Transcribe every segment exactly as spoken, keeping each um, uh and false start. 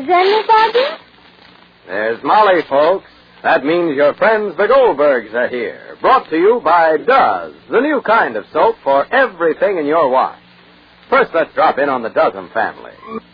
Is there anybody? There's Molly, folks. That means your friends the Goldbergs are here. Brought to you by Duz, the new kind of soap for everything in your wash. First, let's drop in on the Dozen family.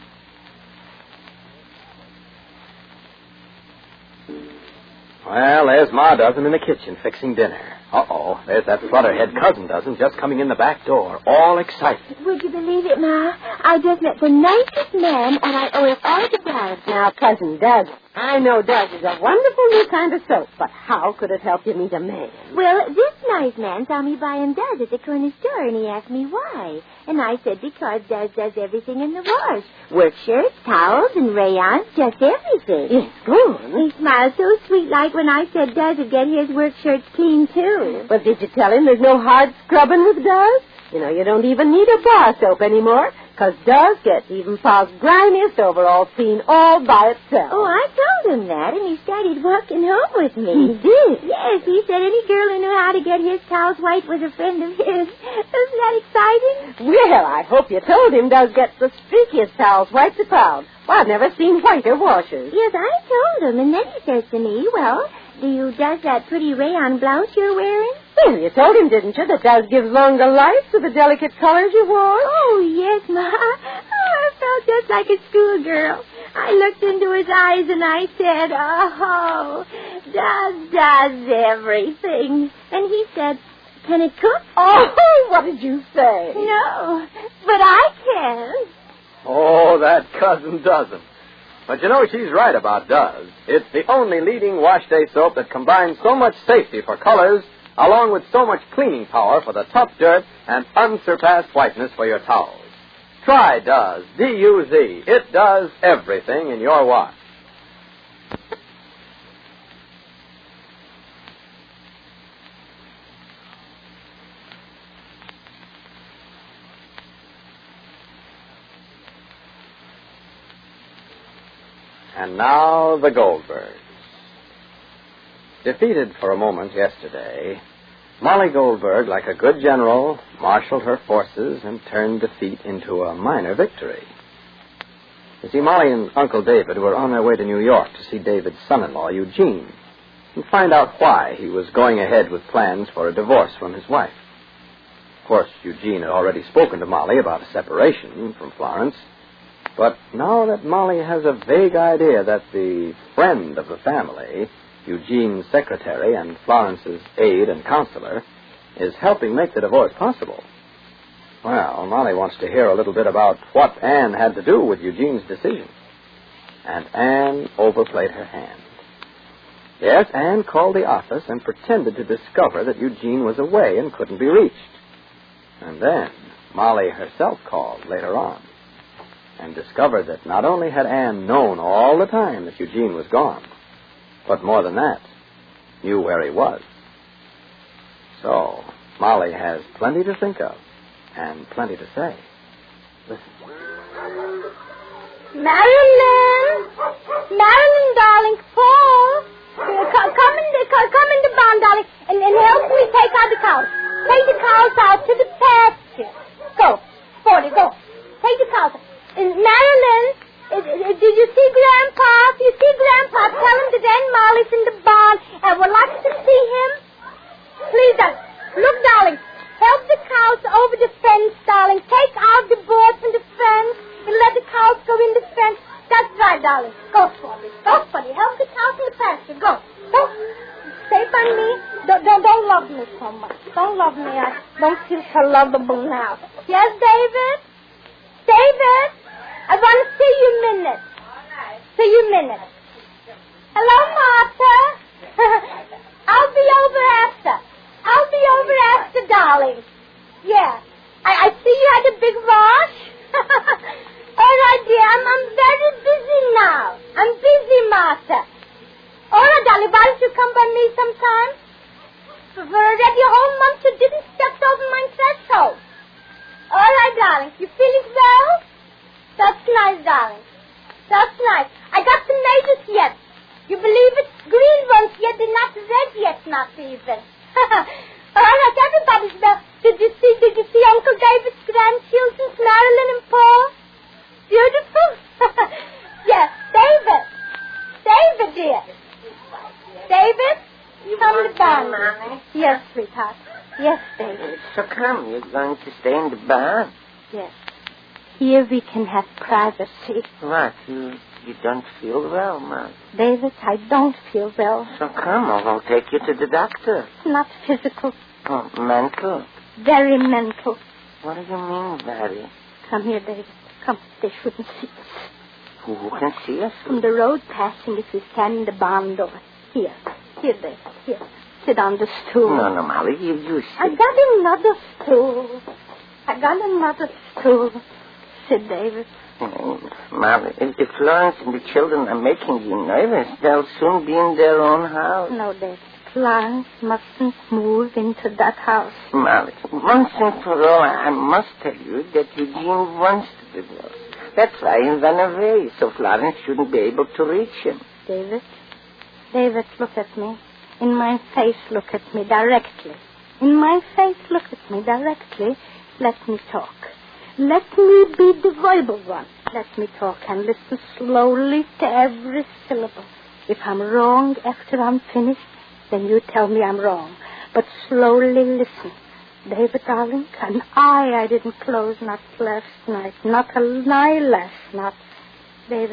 Well, there's Ma Dozen in the kitchen fixing dinner. Uh-oh, there's that flutterhead cousin Dozen just coming in the back door, all excited. Would you believe it, Ma? I just met the nicest man, and I owe it all to Duz. Now, Cousin Duz, I know Duz is a wonderful new kind of soap, but how could it help you meet a man? Well, this nice man saw me buying Duz at the corner store, and he asked me why. And I said because Duz does everything in the wash. Work shirts, towels, and rayons, just everything. Yes, go on. He smiled so sweet-like when I said Duz would get his work shirts clean, too. But did you tell him there's no hard scrubbing with Duz? You know, you don't even need a bar soap anymore, because Duz gets even Pa's grimiest overalls clean all by itself. Oh, I told him that, and he started walking home with me. He did? Yes, he said any girl who knew how to get his towels white was a friend of his. Isn't that exciting? Well, I hope you told him Duz gets the streakiest towels white to pound. Well, I've never seen whiter washers. Yes, I told him, and then he says to me, well, do you Duz that pretty rayon blouse you're wearing? Well, you told him, didn't you, that Duz gives longer life to the delicate colors you wore? Oh, yes, Ma. Oh, I felt just like a schoolgirl. I looked into his eyes and I said, oh, Duz does everything. And he said, can it cook? Oh, what did you say? No, but I can. Oh, that cousin Dozen. But you know, she's right about Duz. It's the only leading wash day soap that combines so much safety for colors, along with so much cleaning power for the tough dirt and unsurpassed whiteness for your towels. Try Duz, D U Z. It does everything in your wash. And now the Goldbergs. Defeated for a moment yesterday, Molly Goldberg, like a good general, marshaled her forces and turned defeat into a minor victory. You see, Molly and Uncle David were on their way to New York to see David's son-in-law, Eugene, and find out why he was going ahead with plans for a divorce from his wife. Of course, Eugene had already spoken to Molly about a separation from Florence, but now that Molly has a vague idea that the friend of the family, Eugene's secretary and Florence's aide and counselor, is helping make the divorce possible, well, Molly wants to hear a little bit about what Anne had to do with Eugene's decision. And Anne overplayed her hand. Yes, Anne called the office and pretended to discover that Eugene was away and couldn't be reached. And then Molly herself called later on and discovered that not only had Anne known all the time that Eugene was gone, but more than that, knew where he was. So, Molly has plenty to think of and plenty to say. Listen. Marilyn! Marilyn, darling, Paul! Come, come, in the, come in the barn, darling, and, and help me take out the cows. Take the cows out to the pasture. Go, Sporty, go. Take the cows out. And Marilyn, did you see Grandpa? If you see Grandpa, tell him that Aunt Molly's in the barn and would like to see him. Please, darling. Look, darling. Help the cows over the fence, darling. Take out the boards from the fence and let the cows go in the fence. That's right, darling. Go, Sporty. Go, Sporty. Help the cows in the pasture. Go. Go. Stay by me. Don't, don't, don't love me so much. Don't love me. I don't feel so lovable now. Yes, David? David? I want to see you a minute. All right. See you a minute. Hello, Martha. I'll be over after. I'll be over after, darling. Yeah. I, I see you had a big wash. All right, dear. I'm, I'm very busy now. I'm busy, Martha. All right, darling. Why don't you come by me sometime? For, for already a whole month you didn't step over my threshold. All right, darling. You feeling well? That's nice, darling. That's nice. I got the neighbors yet. You believe it? Green ones yet. They're not red yet, not even. All right, everybody's there. Did you see, did you see Uncle David's grandchildren, Marilyn and Paul? Beautiful? Yes, they David! David, dear! David? You Come want to barn. Mommy? Yes, sweetheart. Yes, David. So come, you're going to stay in the barn? Yes. Here we can have privacy. What? You you don't feel well, Mom? David, I don't feel well. So come, or I'll take you to the doctor. It's not physical, Oh, mental? very mental. What do you mean, Daddy? Come here, David. Come. They shouldn't see us. Who, who can see us? From the road passing, if we stand in the barn door. Here. Here, David. Here. Sit on the stool. No, no, Molly, you, you I sit. got another stool. I got another stool. Sit, David. Mm, Molly, if, if Florence and the children are making you nervous, they'll soon be in their own house. No, David. Florence mustn't move into that house. Molly, once and for all, I must tell you that Eugene wants to divorce. That's why he ran away, so Florence shouldn't be able to reach him. David, David, look at me. In my face, look at me directly. In my face, look at me directly. Let me talk. Let me be the verbal one. Let me talk and listen slowly to every syllable. If I'm wrong after I'm finished, then you tell me I'm wrong. But slowly listen. David, darling, an eye I didn't close, not last night, not an eyelash, not... David,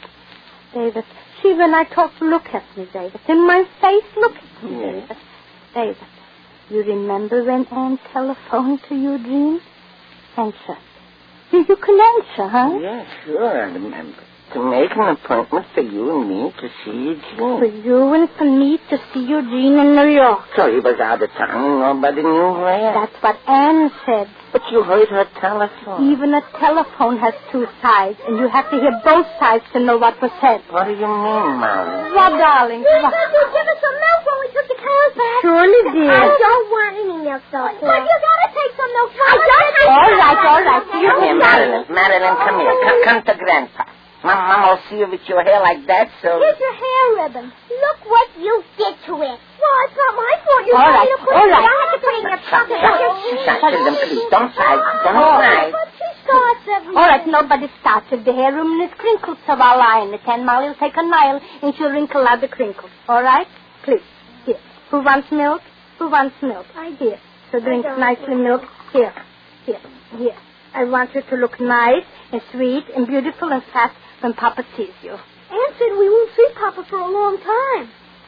David, see, when I talk, look at me, David. In my face, look at me, Yes. David. David, you remember when Anne telephoned to Eugene? Answer. You, you can answer, huh? Yes, sure, I remember. To make an appointment for you and me to see For Eugene. you and for me to see Eugene in New York. So he was out of town and nobody knew where. That's what Anne said. But you heard her telephone. Even a telephone has two sides, and you have to hear both sides to know what was said. What do you mean, Molly? What, darling? You What? said you'd give us some milk when we took the cows back. Surely, dear. I don't want any milk, though. But you gotta take some milk. I don't. All right, all right. You Come here, can Madeline. Madeline, come here. Come, come to Grandpa. Mom, Mom will see you with your hair like that, so... Here's your hair ribbon. Look what you did to it. Well, it's not my fault. You All told right, me to put all it. right. I had to put it in your pocket. Shut, children, please. Don't fight. Don't Oh. fight. But she starts every All right, day. nobody starts with the hair ribbon is crinkles, so I'll lie in it. And Molly will take a nail and she'll wrinkle out the crinkles. All right? Please. Here. Who wants milk? Who wants milk? I Here. So drink don't. nicely milk. Here. Here. Here. I want you to look nice and sweet and beautiful and fat when Papa sees you. Anne said we won't see Papa for a long time.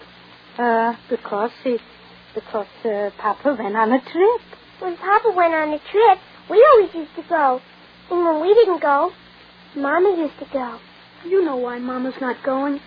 Uh, because he, because uh, Papa went on a trip. When Papa went on a trip, we always used to go. And when we didn't go, Mama used to go. You know why Mama's not going.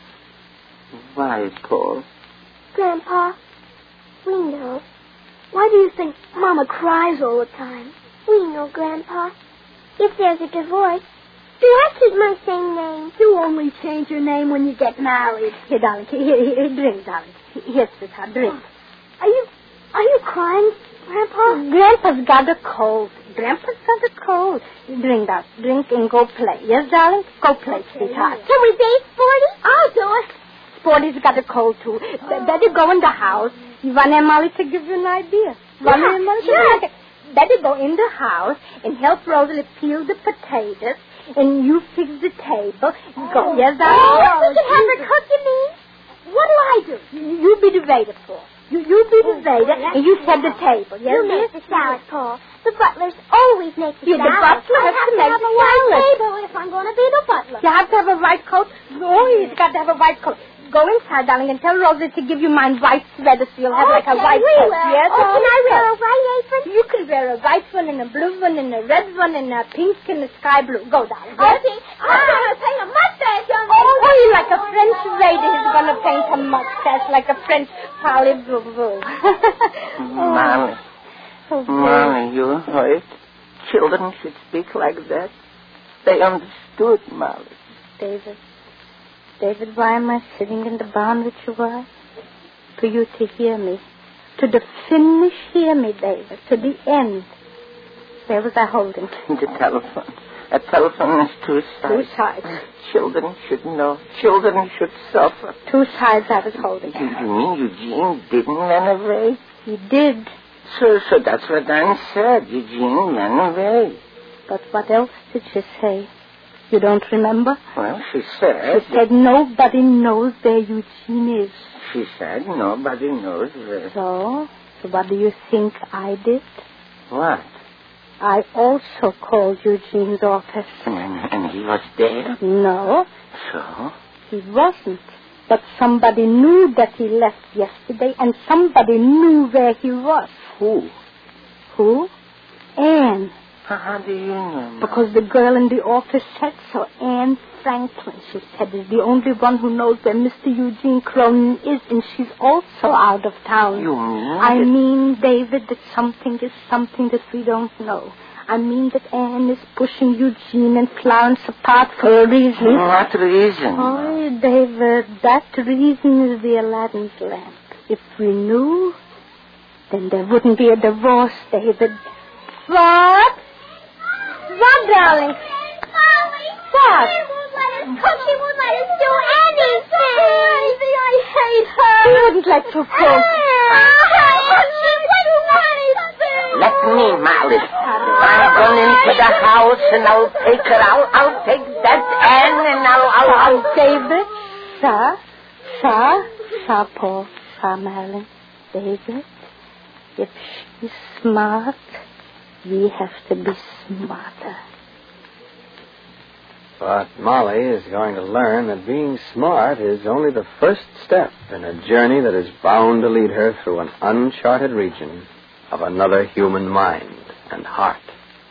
Why, Paul? Grandpa, we know. Why do you think Mama cries all the time? We know, Grandpa. If there's a divorce, do I keep my same name? You only change your name when you get married. Here, darling. Here, here, here, drink, darling. Here, sweetheart, drink. Are you, are you crying, Grandpa? Grandpa's got a cold. Grandpa's got a cold. Drink that. Drink and go play. Yes, darling? Go play, sweetheart. Can we bathe Sporty? I'll do it. Sporty's got a cold, too. Be- better go in the house. You want Aunt Molly to give you an idea? Want Yeah, Aunt Molly to sure. give you- Better go in the house and help Rosalie peel the potatoes, and you fix the table. Go. Yes, darling? Oh, you can have her cook, you mean? What do I do? You, you be the waiter for. You, you be the waiter, and you set the table. Yes, You make dear? the salad, Paul. The butlers always make the Yeah, the salad. butler I has have to to make have the a white salad. table if I'm going to be the butler. You have to have a white coat. Oh, you've got to have a white coat. Go inside, darling, and tell Rosie to give you my white sweater so you'll have like a Okay, white we coat. will. Yes, Oh, can I wear yes. a white apron? You can wear a white one and a blue one and a red one and a pink and a sky blue. Go, darling. Yes? Okay. I'm going to paint a mustache on Oh, oh, you're like a French lady who's going to paint a mustache like a French parlez-vous. Molly. Oh, Molly, you're hurt. Children should speak like that. They understood, Molly. David. David, why am I sitting in the barn with you? Why? For you to hear me. To the finish hear me, David. To the end. Where was I holding? The telephone. A telephone is two Two sides. sides. Children should know. Children should suffer. Two sides I was holding. You, you mean Eugene didn't run away? He did. So, so that's what Anne said. Eugene ran away. But what else did she say? You don't remember? Well, she said... She said nobody knows where Eugene is. She said nobody knows where... So? So what do you think I did? What? I also called Eugene's office. And, and he was there? No. So? He wasn't. But somebody knew that he left yesterday, and somebody knew where he was. Who? Who? Anne. How do you know? Because the girl in the office said so. Anne Franklin, she said, is the only one who knows where Mister Eugene Cronin is, and she's also out of town. You mean? I mean, David, that something is something that we don't know. I mean that Anne is pushing Eugene and Florence apart for a reason. What reason? Oh, David, that reason is the Aladdin's lamp. If we knew, then there wouldn't be a divorce, David. What? What, darling? What? She won't let us cook. She won't let us do anything. Crazy. I hate her. She wouldn't let you cook. She wouldn't do anything. Let me, Molly. I'm going into the house and I'll take her out. I'll take that Anne and I'll... I'll, I'll... David, sir, sir, sir, Paul, sir, Marilyn. David, if she's smart, we have to be smarter. But Molly is going to learn that being smart is only the first step in a journey that is bound to lead her through an uncharted region of another human mind and heart.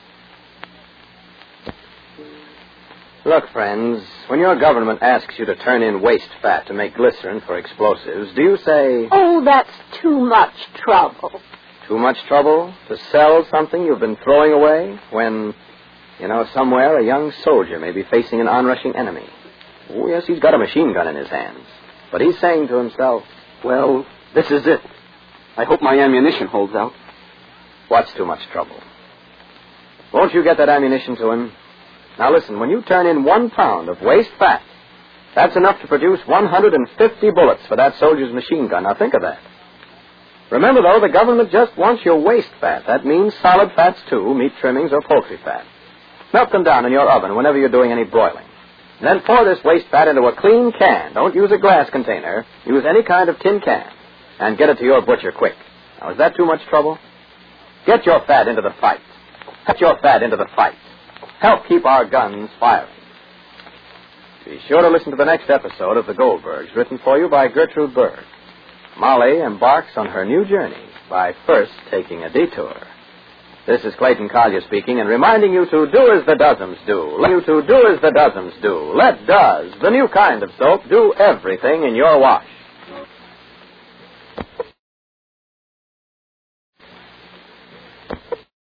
Look, friends, when your government asks you to turn in waste fat to make glycerin for explosives, do you say... Oh, that's too much trouble. Too much trouble to sell something you've been throwing away when, you know, somewhere a young soldier may be facing an onrushing enemy? Oh, yes, he's got a machine gun in his hands. But he's saying to himself, well, this is it. I hope my ammunition holds out. What's too much trouble? Won't you get that ammunition to him? Now listen, when you turn in one pound of waste fat, that's enough to produce one hundred fifty bullets for that soldier's machine gun. Now think of that. Remember, though, the government just wants your waste fat. That means solid fats, too, meat trimmings or poultry fat. Melt them down in your oven whenever you're doing any broiling. And then pour this waste fat into a clean can. Don't use a glass container. Use any kind of tin can. And get it to your butcher quick. Now, is that too much trouble? Get your fat into the fight. Get your fat into the fight. Help keep our guns firing. Be sure to listen to the next episode of The Goldbergs, written for you by Gertrude Berg. Molly embarks on her new journey by first taking a detour. This is Clayton Collier speaking and reminding you to do as the Dozens do. Let you to do as the Dozens do. Let Doz, the new kind of soap, do everything in your wash.